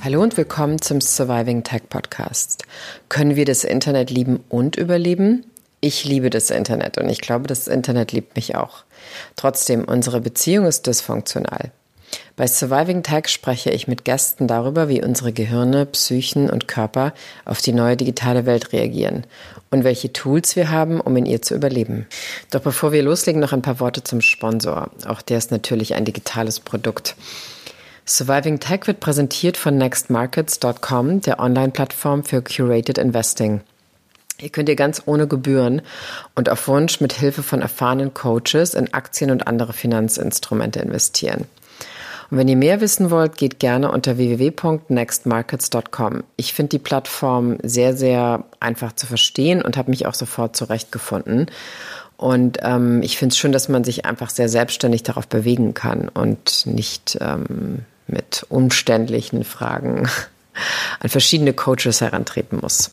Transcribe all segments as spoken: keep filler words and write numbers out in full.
Hallo und willkommen zum Surviving Tech Podcast. Können wir das Internet lieben und überleben? Ich liebe das Internet und ich glaube, das Internet liebt mich auch. Trotzdem, unsere Beziehung ist dysfunktional. Bei Surviving Tech spreche ich mit Gästen darüber, wie unsere Gehirne, Psychen und Körper auf die neue digitale Welt reagieren und welche Tools wir haben, um in ihr zu überleben. Doch bevor wir loslegen, noch ein paar Worte zum Sponsor. Auch der ist natürlich ein digitales Produkt. Surviving Tech wird präsentiert von next markets dot com, der Online-Plattform für Curated Investing. Hier könnt ihr ganz ohne Gebühren und auf Wunsch mit Hilfe von erfahrenen Coaches in Aktien und andere Finanzinstrumente investieren. Und wenn ihr mehr wissen wollt, geht gerne unter w w w punkt next markets dot com. Ich finde die Plattform sehr, sehr einfach zu verstehen und habe mich auch sofort zurechtgefunden. Und ähm, ich finde es schön, dass man sich einfach sehr selbstständig darauf bewegen kann und nicht ähm, mit umständlichen Fragen an verschiedene Coaches herantreten muss.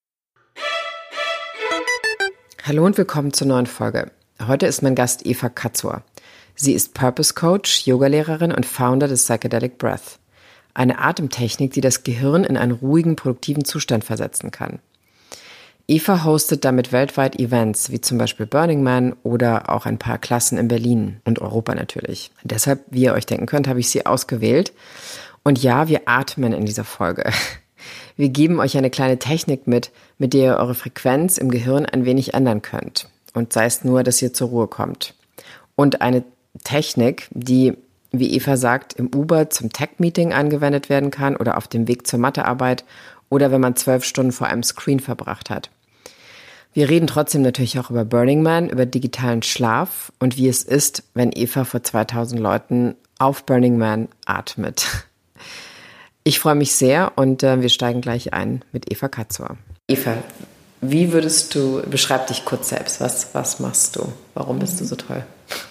Hallo und willkommen zur neuen Folge. Heute ist mein Gast Eva Katzor. Sie ist Purpose Coach, Yogalehrerin und Founder des Psychedelic Breath. Eine Atemtechnik, die das Gehirn in einen ruhigen, produktiven Zustand versetzen kann. Eva hostet damit weltweit Events, wie zum Beispiel Burning Man oder auch ein paar Klassen in Berlin und Europa natürlich. Deshalb, wie ihr euch denken könnt, habe ich sie ausgewählt. Und ja, wir atmen in dieser Folge. Wir geben euch eine kleine Technik mit, mit der ihr eure Frequenz im Gehirn ein wenig ändern könnt. Und sei es nur, dass ihr zur Ruhe kommt. Und eine Technik, die, wie Eva sagt, im Uber zum Tech-Meeting angewendet werden kann oder auf dem Weg zur Mathearbeit oder wenn man zwölf Stunden vor einem Screen verbracht hat. Wir reden trotzdem natürlich auch über Burning Man, über digitalen Schlaf und wie es ist, wenn Eva vor zweitausend Leuten auf Burning Man atmet. Ich freue mich sehr und äh, wir steigen gleich ein mit Eva Katzor. Eva, wie würdest du, beschreib dich kurz selbst, was, was machst du? Warum bist du so toll?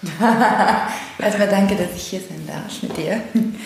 Erstmal danke, dass ich hier sein darf mit dir.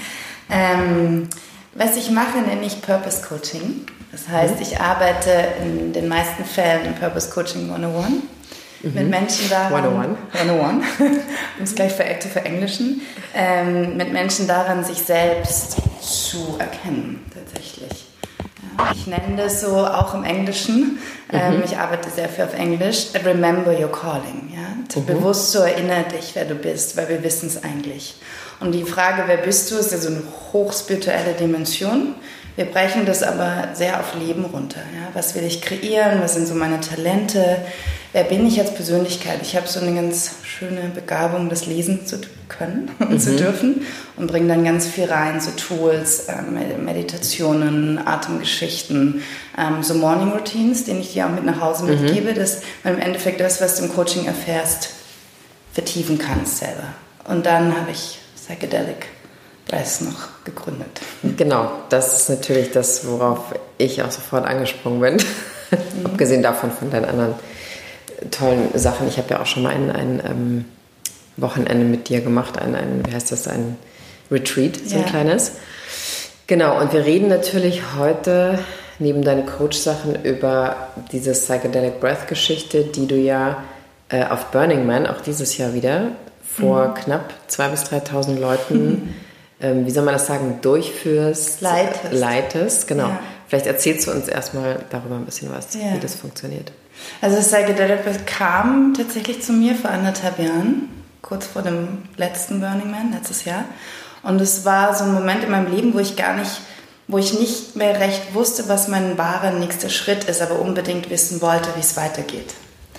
Ähm, was ich mache, nenne ich Purpose Coaching. Das heißt, ich arbeite in den meisten Fällen im Purpose Coaching hundertundeins mhm. mit Menschen daran, hundertundeins, um es gleich für, zu verenglischen, ähm, mit Menschen daran, sich selbst zu erkennen, tatsächlich. Ja, ich nenne das so auch im Englischen, ähm, mhm. ich arbeite sehr viel auf Englisch, remember your calling, ja? Mhm. Bewusst so erinnere dich, wer du bist, weil wir wissen es eigentlich. Und die Frage, wer bist du, ist ja so eine hochspirituelle Dimension. Wir brechen das aber sehr auf Leben runter. Ja? Was will ich kreieren? Was sind so meine Talente? Wer bin ich als Persönlichkeit? Ich habe so eine ganz schöne Begabung, das lesen zu können und mhm. zu dürfen und bringe dann ganz viel rein, so Tools, ähm, Meditationen, Atemgeschichten, ähm, so Morning Routines, den ich dir auch mit nach Hause mhm. mitgebe, dass man im Endeffekt das, was du im Coaching erfährst, vertiefen kannst selber. Und dann habe ich Psychedelic Breath noch gegründet. Genau, das ist natürlich das, worauf ich auch sofort angesprungen bin. Mhm. Abgesehen davon von deinen anderen tollen Sachen. Ich habe ja auch schon mal ein, ein ähm, Wochenende mit dir gemacht, ein, ein, wie heißt das, ein Retreat, so ein ja. kleines. Genau, und wir reden natürlich heute neben deinen Coach-Sachen über diese Psychedelic Breath-Geschichte, die du ja äh, auf Burning Man, auch dieses Jahr wieder, vor mhm. knapp zweitausend bis dreitausend Leuten, mhm. ähm, wie soll man das sagen, durchführst, leitest. leitest genau. Ja. Vielleicht erzählst du uns erstmal darüber ein bisschen was, ja. wie das funktioniert. Also Psychedelic Breath kam tatsächlich zu mir vor anderthalb Jahren, kurz vor dem letzten Burning Man, letztes Jahr. Und es war so ein Moment in meinem Leben, wo ich gar nicht, wo ich nicht mehr recht wusste, was mein wahrer nächster Schritt ist, aber unbedingt wissen wollte, wie es weitergeht.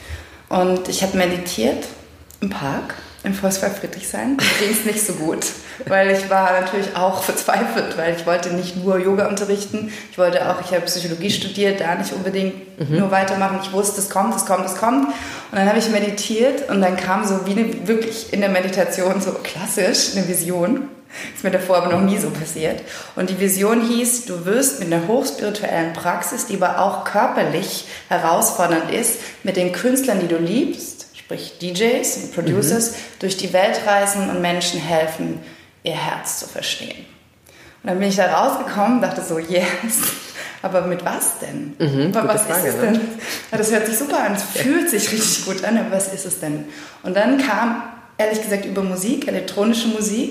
Und ich habe meditiert im Park, im Volkspark Friedrichshain. Mir ging es nicht so gut, weil ich war natürlich auch verzweifelt, weil ich wollte nicht nur Yoga unterrichten, ich wollte auch, ich habe Psychologie studiert, da nicht unbedingt mhm. nur weitermachen. Ich wusste, es kommt, es kommt, es kommt. Und dann habe ich meditiert und dann kam so wie eine, wirklich in der Meditation so klassisch eine Vision. Ist mir davor aber noch nie so passiert. Und die Vision hieß, du wirst mit einer hochspirituellen Praxis, die aber auch körperlich herausfordernd ist, mit den Künstlern, die du liebst, sprich D Js und Producers, mhm. durch die Welt reisen und Menschen helfen, ihr Herz zu verstehen. Und dann bin ich da rausgekommen und dachte so, yes, aber mit was denn? Mhm, aber was Frage, ist es ne? denn? Ja, das hört sich super an, es fühlt sich richtig gut an, aber was ist es denn? Und dann kam, ehrlich gesagt, über Musik, elektronische Musik,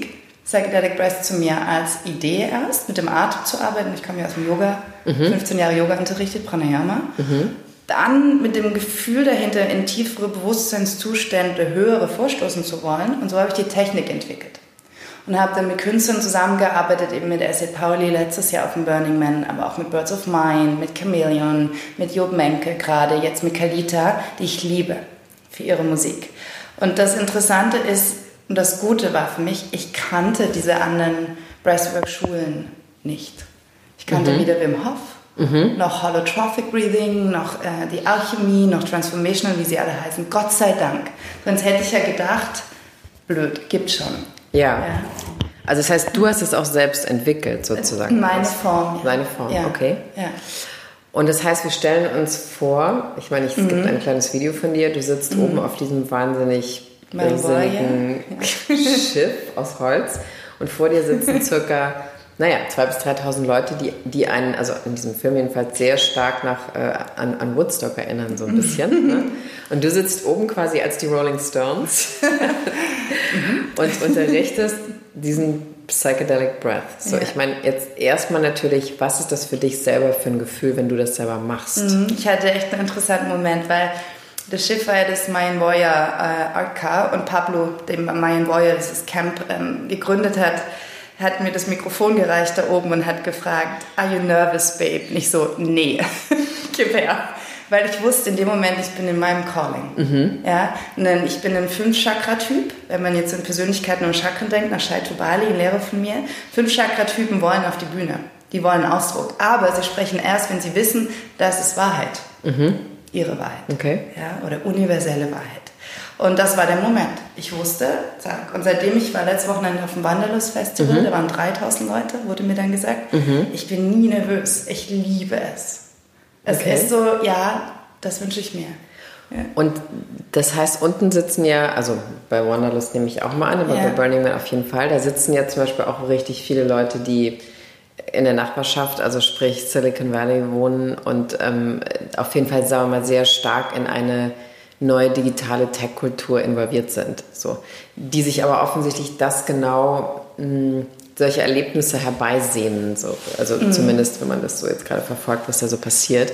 Psychedelic Breath zu mir als Idee erst, mit dem Atem zu arbeiten. Ich komme ja aus dem Yoga, mhm. fünfzehn Jahre Yoga unterrichtet, Pranayama. Mhm. Dann mit dem Gefühl dahinter, in tiefere Bewusstseinszustände, höhere vorstoßen zu wollen. Und so habe ich die Technik entwickelt. Und habe dann mit Künstlern zusammengearbeitet, eben mit Acid Pauli letztes Jahr auf dem Burning Man, aber auch mit Birds of Mine, mit Chameleon, mit Job Menke gerade, jetzt mit Kalita, die ich liebe für ihre Musik. Und das Interessante ist, und das Gute war für mich, ich kannte diese anderen Breathwork-Schulen nicht. Ich kannte mhm. weder Wim Hof, mhm. noch Holotrophic Breathing, noch äh, die Alchemie, noch Transformational, wie sie alle heißen. Gott sei Dank. Sonst hätte ich ja gedacht, blöd, gibt's schon. Ja. ja. Also das heißt, du hast es auch selbst entwickelt, sozusagen. Meine Form. Ja. Seine Form, ja. okay. Ja. Und das heißt, wir stellen uns vor, ich meine, es mhm. gibt ein kleines Video von dir, du sitzt mhm. oben auf diesem wahnsinnig irrsinnigen ja. Schiff aus Holz und vor dir sitzen circa, naja, zweitausend bis dreitausend Leute, die, die einen, also in diesem Film jedenfalls, sehr stark nach, äh, an, an Woodstock erinnern, so ein bisschen. Ne? Und du sitzt oben quasi als die Rolling Stones und unterrichtest diesen Psychedelic Breath. So, ja. Ich meine, jetzt erstmal natürlich, was ist das für dich selber für ein Gefühl, wenn du das selber machst? Ich hatte echt einen interessanten Moment, weil das Schiff war ja das Mayan Warrior äh, Art Car und Pablo, dem Mayan Warrior dieses Camp ähm, gegründet hat, hat mir das Mikrofon gereicht da oben und hat gefragt, are you nervous, babe? Nicht so, nee, gib her. Weil ich wusste in dem Moment, ich bin in meinem Calling. Mhm. Ja? Und ich bin ein Fünf-Chakra-Typ. Wenn man jetzt in Persönlichkeiten und Chakren denkt, nach Shai Tubali, ein Lehrer von mir, Fünf-Chakra-Typen wollen auf die Bühne. Die wollen Ausdruck. Aber sie sprechen erst, wenn sie wissen, das ist Wahrheit. Mhm. Ihre Wahrheit. Okay. Ja? Oder universelle Wahrheit. Und das war der Moment. Ich wusste, zack. Und seitdem, ich war letztes Wochenende auf dem Wanderlust Festival, mhm. da waren dreitausend Leute, wurde mir dann gesagt, mhm. ich bin nie nervös. Ich liebe es. Es okay. ist so, ja, das wünsche ich mir. Ja. Und das heißt, unten sitzen ja, also bei Wanderlust nehme ich auch mal an, aber ja. bei Burning Man auf jeden Fall, da sitzen ja zum Beispiel auch richtig viele Leute, die in der Nachbarschaft, also sprich Silicon Valley wohnen und ähm, auf jeden Fall, sagen wir mal, sehr stark in eine neue digitale Tech-Kultur involviert sind. So. Die sich aber offensichtlich das genau, mh, solche Erlebnisse herbeisehnen. So. Also mhm. zumindest, wenn man das so jetzt gerade verfolgt, was da so passiert.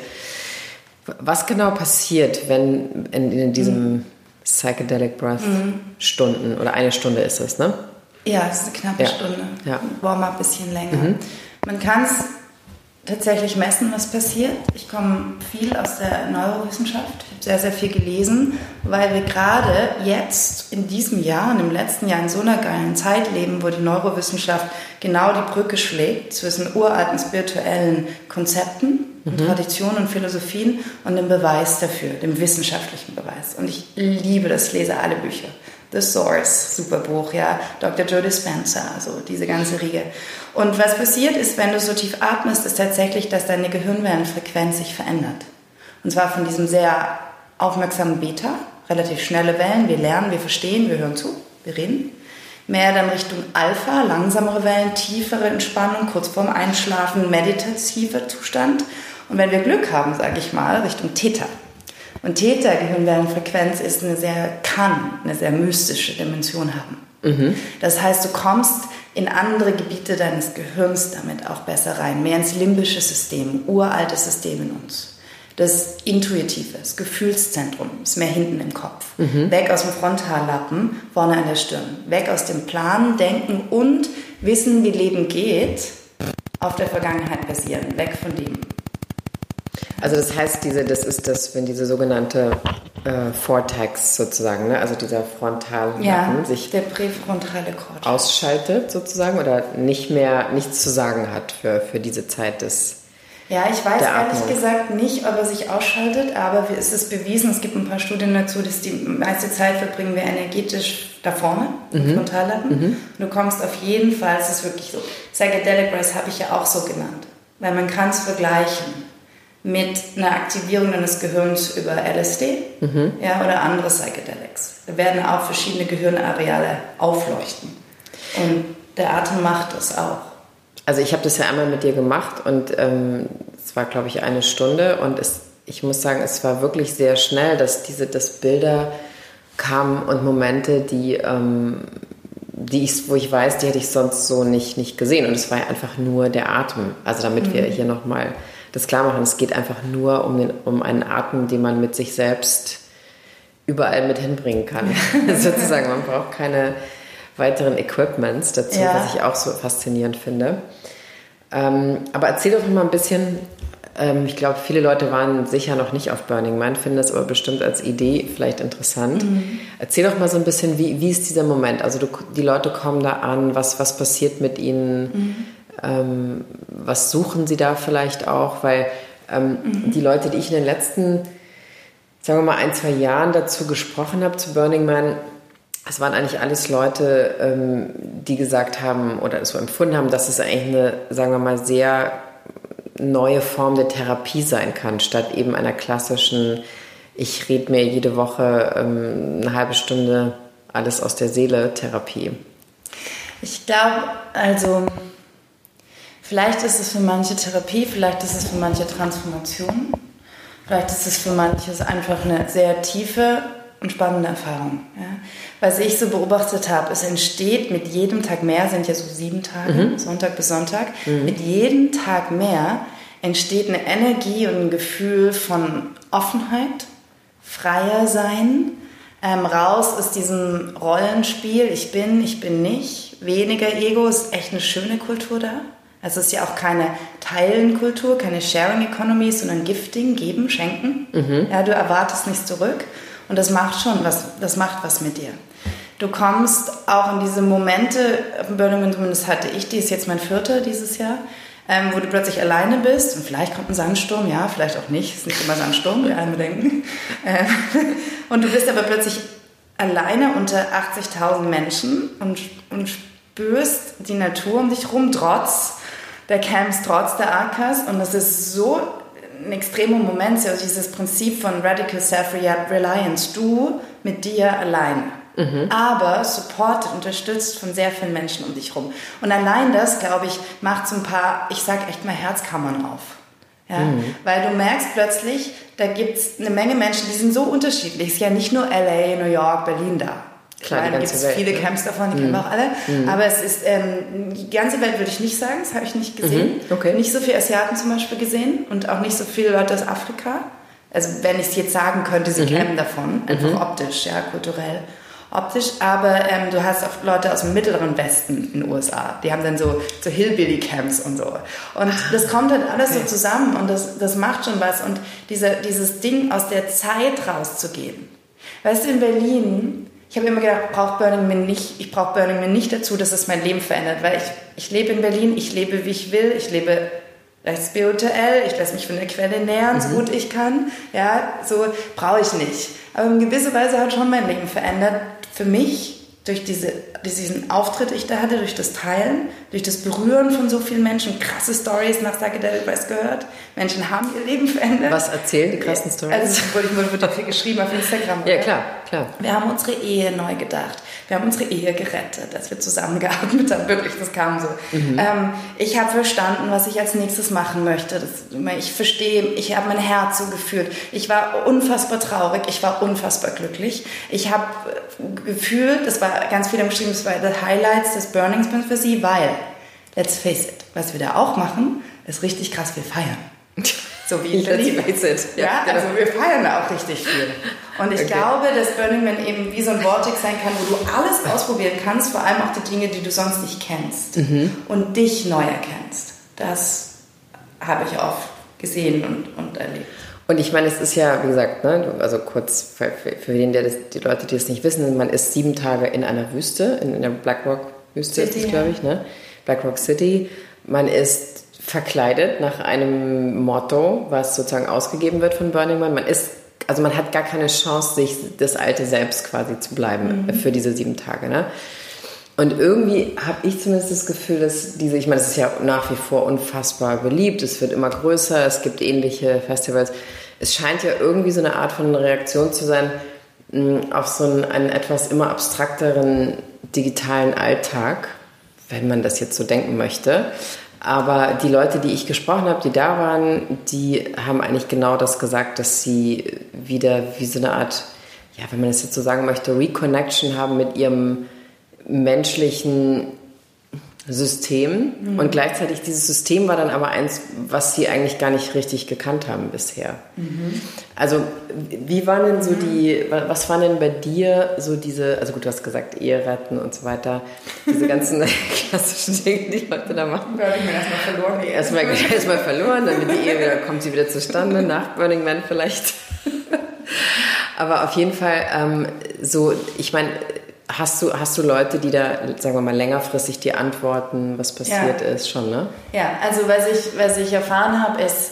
Was genau passiert, wenn in, in diesem mhm. Psychedelic Breath mhm. Stunden, oder eine Stunde ist es, ne? Ja, es ist eine knappe ja. Stunde. Ja. Warm-up ein bisschen länger. Mhm. Man kann es tatsächlich messen, was passiert. Ich komme viel aus der Neurowissenschaft. Ich habe sehr, sehr viel gelesen, weil wir gerade jetzt in diesem Jahr und im letzten Jahr in so einer geilen Zeit leben, wo die Neurowissenschaft genau die Brücke schlägt zwischen uralten spirituellen Konzepten und mhm. Traditionen und Philosophien und dem Beweis dafür, dem wissenschaftlichen Beweis. Und ich liebe das, lese alle Bücher. The Source, super Buch, ja, Doktor Joe Dispenza, also diese ganze Riege. Und was passiert ist, wenn du so tief atmest, ist tatsächlich, dass deine Gehirnwellenfrequenz sich verändert. Und zwar von diesem sehr aufmerksamen Beta, relativ schnelle Wellen, wir lernen, wir verstehen, wir hören zu, wir reden. Mehr dann Richtung Alpha, langsamere Wellen, tiefere Entspannung, kurz vorm Einschlafen, meditativer Zustand. Und wenn wir Glück haben, sage ich mal, Richtung Theta. Und Theta-Gehirnwellenfrequenz ist eine sehr, kann eine sehr mystische Dimension haben. Mhm. Das heißt, du kommst in andere Gebiete deines Gehirns damit auch besser rein, mehr ins limbische System, uraltes System in uns. Das Intuitive, das Gefühlszentrum ist mehr hinten im Kopf. Mhm. Weg aus dem Frontallappen, vorne an der Stirn. Weg aus dem Planen, Denken und Wissen, wie Leben geht, auf der Vergangenheit basieren. Weg von dem. Also das heißt, diese, das ist das, wenn diese sogenannte äh, Vortex sozusagen, ne? Also dieser Frontallappen ja, sich der präfrontale Kortex ausschaltet sozusagen oder nicht mehr nichts zu sagen hat für, für diese Zeit des Ja, ich weiß ehrlich gesagt nicht, ob er sich ausschaltet, aber es ist bewiesen, es gibt ein paar Studien dazu, dass die meiste Zeit verbringen wir energetisch da vorne, im mhm. Frontallappen. Mhm. Du kommst auf jeden Fall, es ist wirklich so, Psychedelic Breath habe ich ja auch so genannt, weil man kann es vergleichen mit einer Aktivierung deines Gehirns über L S D mhm. ja, oder andere Psychedelics. Da werden auch verschiedene Gehirnareale aufleuchten. Und der Atem macht das auch. Also ich habe das ja einmal mit dir gemacht und ähm, es war, glaube ich, eine Stunde und es, ich muss sagen, es war wirklich sehr schnell, dass diese dass Bilder kamen und Momente, die, ähm, die ich, wo ich weiß, die hätte ich sonst so nicht, nicht gesehen. Und es war ja einfach nur der Atem. Also damit mhm. wir hier nochmal das klar machen, es geht einfach nur um, den, um einen Atem, den man mit sich selbst überall mit hinbringen kann. Sozusagen, man braucht keine weiteren Equipments dazu, ja. was ich auch so faszinierend finde. Ähm, aber erzähl doch noch mal ein bisschen, ähm, ich glaube, viele Leute waren sicher noch nicht auf Burning Man, finden das aber bestimmt als Idee vielleicht interessant. Mhm. Erzähl doch mal so ein bisschen, wie, wie ist dieser Moment? Also du, die Leute kommen da an, was, was passiert mit ihnen? Mhm. Ähm, was suchen sie da vielleicht auch? Weil ähm, mhm. die Leute, die ich in den letzten, sagen wir mal, ein, zwei Jahren dazu gesprochen habe, zu Burning Man, es waren eigentlich alles Leute, ähm, die gesagt haben oder so empfunden haben, dass es eigentlich eine, sagen wir mal, sehr neue Form der Therapie sein kann, statt eben einer klassischen, ich rede mir jede Woche ähm, eine halbe Stunde alles aus der Seele Therapie. Ich glaube, also vielleicht ist es für manche Therapie, vielleicht ist es für manche Transformation, vielleicht ist es für manches einfach eine sehr tiefe und spannende Erfahrung. Ja. Was ich so beobachtet habe, es entsteht mit jedem Tag mehr, sind ja so sieben Tage, mhm. Sonntag bis Sonntag, mhm. mit jedem Tag mehr entsteht eine Energie und ein Gefühl von Offenheit, freier sein, ähm, raus aus diesem Rollenspiel, ich bin, ich bin nicht, weniger Ego, ist echt eine schöne Kultur da. Also es ist ja auch keine Teilenkultur, keine Sharing Economy, sondern Gifting, geben, schenken. Mhm. Ja, du erwartest nichts zurück. Und das macht schon was, das macht was mit dir. Du kommst auch in diese Momente, Burning Man, zumindest hatte ich, die ist jetzt mein vierter dieses Jahr, ähm, wo du plötzlich alleine bist und vielleicht kommt ein Sandsturm, ja, vielleicht auch nicht, ist nicht immer Sandsturm, wie alle denken. Ähm, und du bist aber plötzlich alleine unter achtzigtausend Menschen und, und spürst die Natur um dich rum, trotz der Camps, trotz der Akas, und das ist so ein extremer Moment, so dieses Prinzip von Radical Self-Reliance, du mit dir allein, mhm. aber supported, unterstützt von sehr vielen Menschen um dich rum. Und allein das, glaube ich, macht so ein paar, ich sag echt mal, Herzkammern auf. Ja? Mhm. Weil du merkst plötzlich, da gibt es eine Menge Menschen, die sind so unterschiedlich. Es ist ja nicht nur L A, New York, Berlin da. Klar, da gibt es viele ne? Camps davon, die mhm. kennen wir auch alle. Mhm. Aber es ist, ähm, die ganze Welt würde ich nicht sagen, das habe ich nicht gesehen. Mhm. Okay. Nicht so viele Asiaten zum Beispiel gesehen und auch nicht so viele Leute aus Afrika. Also wenn ich es jetzt sagen könnte, sie mhm. kämen davon, einfach mhm. optisch, ja, kulturell. Optisch, aber ähm, du hast auch Leute aus dem mittleren Westen in den U S A, die haben dann so, so Hillbilly-Camps und so. Und das kommt dann alles okay. so zusammen und das, das macht schon was. Und diese, dieses Ding, aus der Zeit rauszugehen. Weißt du, in Berlin, ich habe immer gedacht, brauch Burning Man nicht, ich brauche Burning Man nicht dazu, dass es mein Leben verändert, weil ich, ich lebe in Berlin, ich lebe, wie ich will, ich lebe recht spirituell, ich lasse mich von der Quelle nähern, mhm. so gut ich kann, ja, so brauche ich nicht. Aber in gewisser Weise hat schon mein Leben verändert, für mich, durch diese, diesen Auftritt, den ich da hatte, durch das Teilen, durch das Berühren von so vielen Menschen, krasse Stories nach Psychedelic Breath gehört. Menschen haben ihr Leben verändert. Was erzählen die krassen Stories? Also ich wurde, ich wurde viel geschrieben auf Instagram. Ja, klar, klar. Wir haben unsere Ehe neu gedacht. Wir haben unsere Ehe gerettet, dass wir zusammengeatmet haben. Wirklich, das kam so. Mhm. Ähm, ich habe verstanden, was ich als nächstes machen möchte. Das, ich verstehe, ich habe mein Herz so gefühlt. Ich war unfassbar traurig, ich war unfassbar glücklich. Ich habe gefühlt, das war ganz viel geschrieben, das war die Highlights des Burnings für sie, weil, let's face it, was wir da auch machen, ist richtig krass, wir feiern. So wie in Berlin. Ja, ja, also wir feiern da auch richtig viel. Und ich okay. glaube, dass Burning Man eben wie so ein Vortex sein kann, wo du alles ausprobieren kannst, vor allem auch die Dinge, die du sonst nicht kennst mhm. und dich neu erkennst. Das habe ich oft gesehen und, und erlebt. Und ich meine, es ist ja, wie gesagt, ne, also kurz für, für, für den, der das, die Leute, die es nicht wissen, man ist sieben Tage in einer Wüste, in, in der Black Rock Wüste City, ist es, glaube ich, ne? Black Rock City. Man ist verkleidet nach einem Motto, was sozusagen ausgegeben wird von Burning Man. Man ist, also man hat gar keine Chance, sich das alte Selbst quasi zu bleiben mhm. für diese sieben Tage, ne? Und irgendwie habe ich zumindest das Gefühl, dass diese, ich meine, es ist ja nach wie vor unfassbar beliebt, es wird immer größer, es gibt ähnliche Festivals. Es scheint ja irgendwie so eine Art von Reaktion zu sein auf so einen, einen etwas immer abstrakteren digitalen Alltag, wenn man das jetzt so denken möchte. Aber die Leute, die ich gesprochen habe, die da waren, die haben eigentlich genau das gesagt, dass sie wieder wie so eine Art, ja, wenn man das jetzt so sagen möchte, Reconnection haben mit ihrem menschlichen System mhm. und gleichzeitig dieses System war dann aber eins, was sie eigentlich gar nicht richtig gekannt haben bisher. Mhm. Also wie waren denn so mhm. die, was waren denn bei dir so diese, also gut, du hast gesagt Ehe retten und so weiter, diese ganzen klassischen Dinge, die Leute da machen. Da habe ich mir erstmal verloren. Erstmal, erstmal verloren, dann wird die Ehe wieder, kommt sie wieder zustande, nach Burning Man vielleicht. Aber auf jeden Fall ähm, so, ich meine, Hast du, hast du Leute, die da, sagen wir mal, längerfristig dir antworten, was passiert ja. ist, schon, ne? Ja, also was ich, was ich erfahren habe, ist,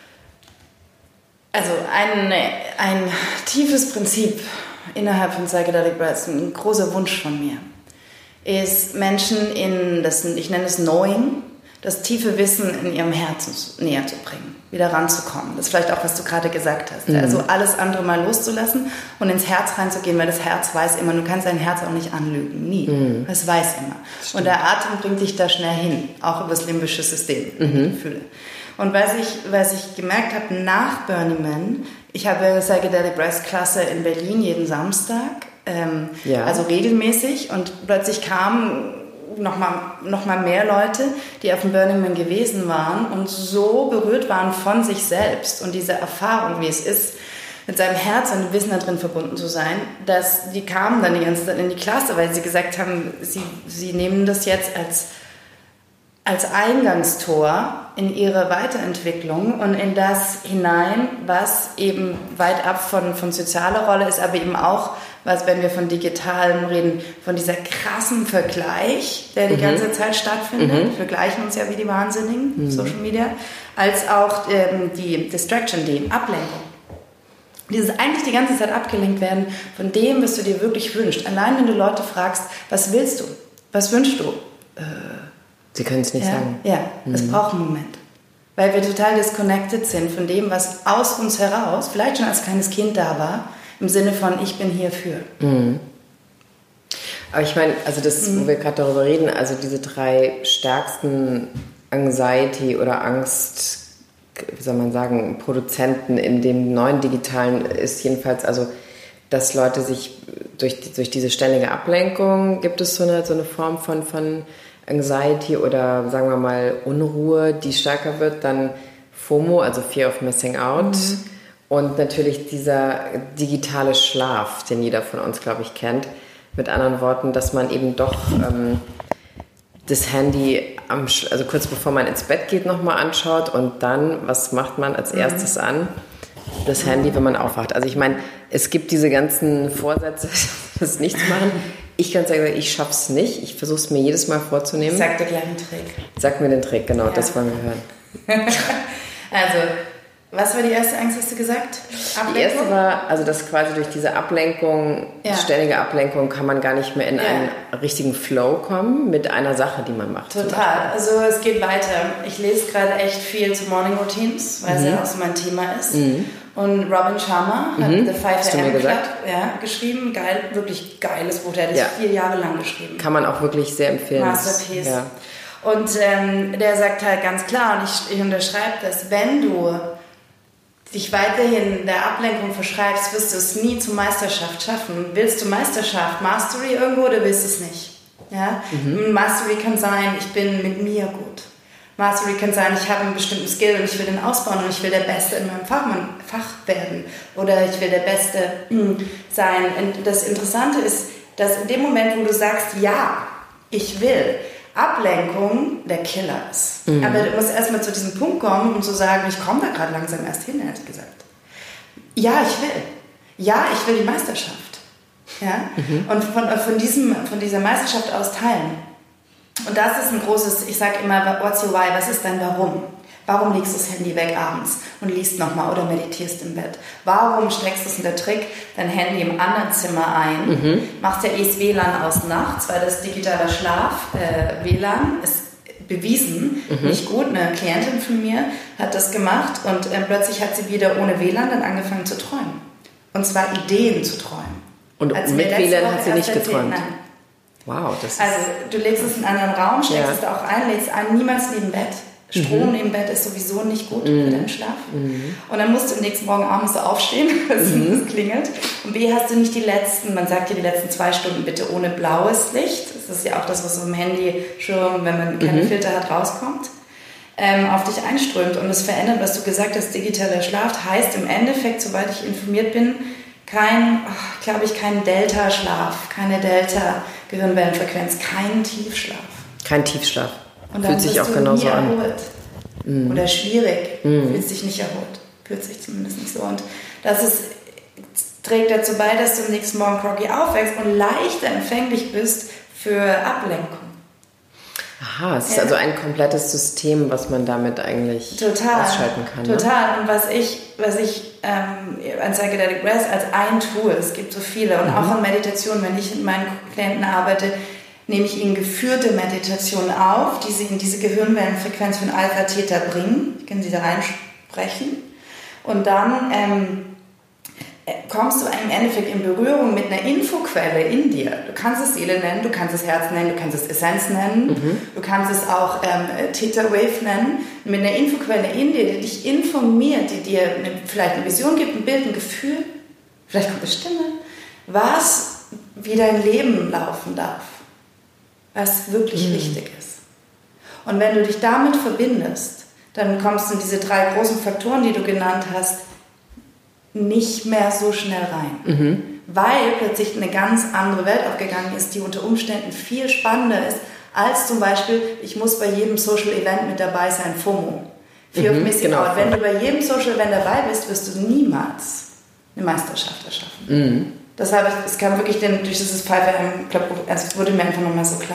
also ein, ein tiefes Prinzip innerhalb von Psychedelic Breath, ein großer Wunsch von mir, ist Menschen in das, ich nenne es Knowing, das tiefe Wissen in ihrem Herzen näher zu bringen, wieder ranzukommen. Das ist vielleicht auch, was du gerade gesagt hast. Mhm. Also alles andere mal loszulassen und ins Herz reinzugehen, weil das Herz weiß immer, du kannst dein Herz auch nicht anlügen, nie. Mhm. Es weiß immer. Stimmt. Und der Atem bringt dich da schnell hin, auch über das limbische System, mhm. die Gefühle. Und was ich, was ich gemerkt habe nach Burning Man, ich habe Psychedelic Breath Klasse in Berlin jeden Samstag, ähm, ja. also regelmäßig, und plötzlich kamen noch mal, noch mal mehr Leute, die auf dem Burning Man gewesen waren und so berührt waren von sich selbst und diese Erfahrung, wie es ist, mit seinem Herz und dem Wissen da drin verbunden zu sein, dass die kamen dann die ganze Zeit in die Klasse, weil sie gesagt haben, sie, sie nehmen das jetzt als, als Eingangstor in ihre Weiterentwicklung und in das hinein, was eben weit ab von, von sozialer Rolle ist, aber eben auch, was, wenn wir von Digitalen reden, von dieser krassen Vergleich, der die mhm. ganze Zeit stattfindet. Mhm. Wir vergleichen uns ja wie die Wahnsinnigen, mhm. Social Media, als auch ähm, die Distraction, die Ablenkung. Dieses eigentlich die ganze Zeit abgelenkt werden von dem, was du dir wirklich wünschst. Allein wenn du Leute fragst, was willst du? Was wünschst du? Äh, Sie können es nicht ja, sagen. Ja, mhm. es braucht einen Moment. Weil wir total disconnected sind von dem, was aus uns heraus, vielleicht schon als kleines Kind da war, im Sinne von, ich bin hier für. Mhm. Aber ich meine, also das, mhm. wo wir gerade darüber reden, also diese drei stärksten Anxiety oder Angst, wie soll man sagen, Produzenten in dem neuen Digitalen ist jedenfalls, also dass Leute sich durch, durch diese ständige Ablenkung, gibt es so eine, so eine Form von, von Anxiety oder sagen wir mal Unruhe, die stärker wird, dann FOMO, also Fear of Missing Out, mhm. und natürlich dieser digitale Schlaf, den jeder von uns, glaube ich, kennt. Mit anderen Worten, dass man eben doch ähm, das Handy, am, also kurz bevor man ins Bett geht, nochmal anschaut und dann, was macht man als erstes an? Das Handy, wenn man aufwacht. Also ich meine, es gibt diese ganzen Vorsätze, das nicht zu machen. Ich kann sagen, ich schaffe es nicht. Ich versuche es mir jedes Mal vorzunehmen. Sag dir gleich einen Trick. Sag mir den Trick, genau, ja. Das wollen wir hören. Also, was war die erste Angst, hast du gesagt? Ablenkung? Die erste war, also dass quasi durch diese Ablenkung, ja. ständige Ablenkung, kann man gar nicht mehr in ja. einen richtigen Flow kommen mit einer Sache, die man macht. Total. Also es geht weiter. Ich lese gerade echt viel zu Morning Routines, weil mhm. es ja auch so mein Thema ist. Mhm. Und Robin Sharma hat mhm. The five a.m. Club ja, geschrieben. Geil, wirklich geiles Buch. Der hat es ja. vier Jahre lang geschrieben. Kann man auch wirklich sehr empfehlen. Masterpiece. Ja. Und ähm, der sagt halt ganz klar, und ich, ich unterschreibe das, wenn du dich weiterhin der Ablenkung verschreibst, wirst du es nie zur Meisterschaft schaffen. Willst du Meisterschaft, Mastery irgendwo, oder willst du es nicht? Ja? Mhm. Mastery kann sein, ich bin mit mir gut. Mastery kann sein, ich habe einen bestimmten Skill und ich will den ausbauen und ich will der Beste in meinem Fach, Fach werden. Oder ich will der Beste sein. Und das Interessante ist, dass in dem Moment, wo du sagst, ja, ich will, Ablenkung der Killer ist. Mhm. Aber du musst erstmal zu diesem Punkt kommen und zu sagen, ich komme da gerade langsam erst hin, ehrlich gesagt. Ja, ich will. Ja, ich will die Meisterschaft. Ja? Mhm. Und von, von, diesem, von dieser Meisterschaft aus teilen. Und das ist ein großes, ich sage immer, what's your why? Was ist dein Warum? Warum legst du das Handy weg abends und liest nochmal oder meditierst im Bett? Warum steckst du es in der Trick, dein Handy im anderen Zimmer ein, mhm. machst ja eh das W L A N aus nachts, weil das digitaler Schlaf, äh, W L A N, ist bewiesen, mhm. nicht gut. Eine Klientin von mir hat das gemacht und äh, plötzlich hat sie wieder ohne W L A N dann angefangen zu träumen. Und zwar Ideen zu träumen. Und Als mit W L A N hat sie nicht geträumt? Nein. Wow, das ist... Also du legst es in einen anderen Raum, steckst ja. es da auch ein, legst es ein, niemals neben Bett. Strom mhm. im Bett ist sowieso nicht gut mhm. für deinen Schlaf. Mhm. Und dann musst du am nächsten Morgen abends so aufstehen, dass mhm. es klingelt. Und B, hast du nicht die letzten, man sagt dir die letzten zwei Stunden bitte ohne blaues Licht. Das ist ja auch das, was so im Handyschirm, wenn man keine mhm. Filter hat, rauskommt, ähm, auf dich einströmt. Und es verändert, was du gesagt hast, digitaler Schlaf heißt im Endeffekt, soweit ich informiert bin, kein, oh, glaube ich, kein Delta-Schlaf, keine Delta-Gehirnwellenfrequenz, kein Tiefschlaf. Kein Tiefschlaf. Und dann fühlt sich auch du genauso nie an. Erholt. Mm. Oder schwierig. Mm. Fühlt sich nicht erholt. Fühlt sich zumindest nicht so. Und das ist, trägt dazu bei, dass du am nächsten Morgen groggy aufwächst und leichter empfänglich bist für Ablenkung. Aha, es ist ja. also ein komplettes System, was man damit eigentlich total, ausschalten kann. Total. Ne? Und was ich, was ich ähm, an Psychedelic Breath als ein Tool, es gibt so viele, und mhm. auch an Meditation, wenn ich mit meinen Klienten arbeite, nehme ich ihnen geführte Meditationen auf, die sie in diese Gehirnwellenfrequenz von Alpha-Theta bringen. Ich kann sie da reinsprechen. Und dann ähm, kommst du im Endeffekt in Berührung mit einer Infoquelle in dir. Du kannst es Seele nennen, du kannst es Herz nennen, du kannst es Essenz nennen, mhm. du kannst es auch ähm, Theta Wave nennen. Mit einer Infoquelle in dir, die dich informiert, die dir eine, vielleicht eine Vision gibt, ein Bild, ein Gefühl, vielleicht kommt eine Stimme, was wie dein Leben laufen darf. Was wirklich mhm. wichtig ist. Und wenn du dich damit verbindest, dann kommst du in diese drei großen Faktoren, die du genannt hast, nicht mehr so schnell rein. Mhm. Weil plötzlich eine ganz andere Welt aufgegangen ist, die unter Umständen viel spannender ist, als zum Beispiel, ich muss bei jedem Social Event mit dabei sein, FOMO. Fear mhm, of Missing genau. Out. Wenn du bei jedem Social Event dabei bist, wirst du niemals eine Meisterschaft erschaffen. Mhm. Deshalb, es kam wirklich den, durch dieses fünf a.m. Club, es wurde mir einfach nochmal so klar.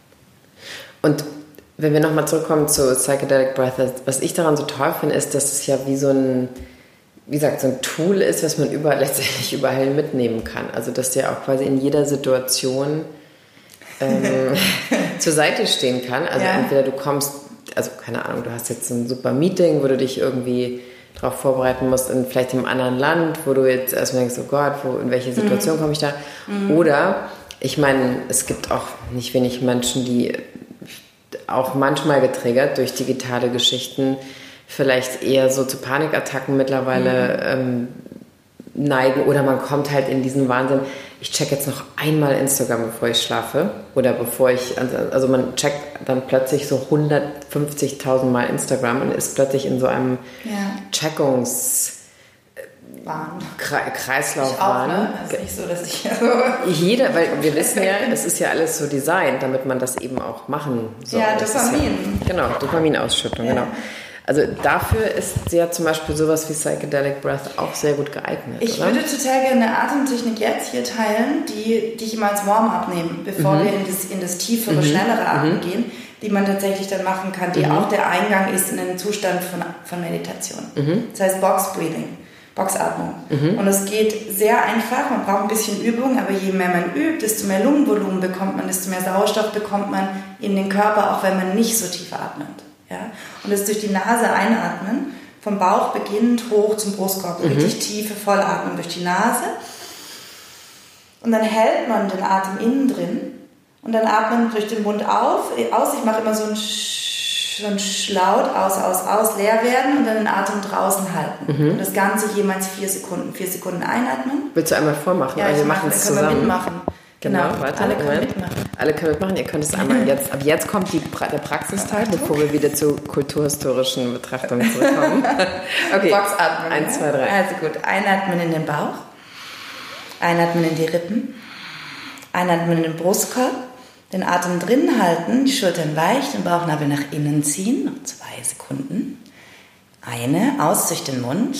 Und wenn wir nochmal zurückkommen zu Psychedelic Breath, was ich daran so toll finde, ist, dass es ja wie so ein, wie gesagt, so ein Tool ist, was man überall, letztendlich überall mitnehmen kann. Also, dass der auch quasi in jeder Situation ähm, zur Seite stehen kann. Also, ja. entweder du kommst, also keine Ahnung, du hast jetzt ein super Meeting, wo du dich irgendwie darauf vorbereiten musst, in vielleicht im anderen Land, wo du jetzt erstmal denkst, oh Gott, wo, in welche Situation mhm. komme ich da? Mhm. Oder, ich meine, es gibt auch nicht wenig Menschen, die auch manchmal getriggert durch digitale Geschichten vielleicht eher so zu Panikattacken mittlerweile mhm. ähm, neigen, oder man kommt halt in diesen Wahnsinn, ich check jetzt noch einmal Instagram, bevor ich schlafe, oder bevor ich, also man checkt dann plötzlich so hundertfünfzigtausend Mal Instagram und ist plötzlich in so einem ja. Checkungs- Wahn. Kre- Kreislauf ich auch, ne? Das ist nicht so, dass ich also jeder, weil wir wissen ja, es ist ja alles so designt, damit man das eben auch machen soll. Ja, Dopamin. Ja, genau, Dopaminausschüttung, ja. genau. Also dafür ist ja zum Beispiel sowas wie Psychedelic Breath auch sehr gut geeignet, Ich oder? würde total gerne eine Atemtechnik jetzt hier teilen, die, die ich immer als Warm-up nehme, bevor mhm. wir in das, in das tiefere, mhm. schnellere Atmen mhm. gehen, die man tatsächlich dann machen kann, die mhm. auch der Eingang ist in einen Zustand von, von Meditation. Mhm. Das heißt Box Breathing. Boxatmung. Mhm. Und es geht sehr einfach, man braucht ein bisschen Übung, aber je mehr man übt, desto mehr Lungenvolumen bekommt man, desto mehr Sauerstoff bekommt man in den Körper, auch wenn man nicht so tief atmet. Ja? Und das durch die Nase einatmen, vom Bauch beginnend hoch zum Brustkorb, mhm. richtig tiefe Vollatmung durch die Nase. Und dann hält man den Atem innen drin und dann atmet man durch den Mund auf, aus. Ich mache immer so ein schon Schlaut, aus, aus, aus, leer werden und dann den Atem draußen halten. Mhm. Und das Ganze jemals vier Sekunden. Vier Sekunden einatmen. Willst du einmal vormachen? Ja, also wir machen machen es zusammen. Können wir mitmachen. Genau, genau. Warte, alle können Moment. mitmachen. Alle können mitmachen. Ihr könnt es einmal jetzt, ab jetzt kommt die, der Praxisteil, bevor wir wieder zur kulturhistorischen Betrachtung zurückkommen. Okay, Boxatmen. Eins, zwei, drei. Also gut, einatmen in den Bauch, einatmen in die Rippen, einatmen in den Brustkorb, den Atem drin halten, die Schultern weich, den Bauchnabel nach innen ziehen, noch zwei Sekunden. Eine, aus durch den Mund.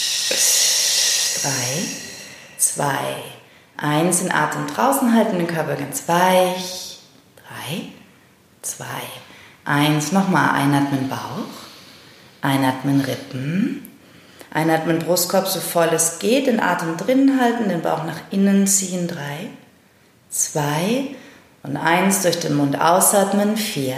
Drei, zwei, eins, den Atem draußen halten, den Körper ganz weich. Drei, zwei, eins, nochmal einatmen Bauch, einatmen Rippen, einatmen Brustkorb so voll es geht, den Atem drin halten, den Bauch nach innen ziehen. Drei, zwei, und eins durch den Mund ausatmen, vier,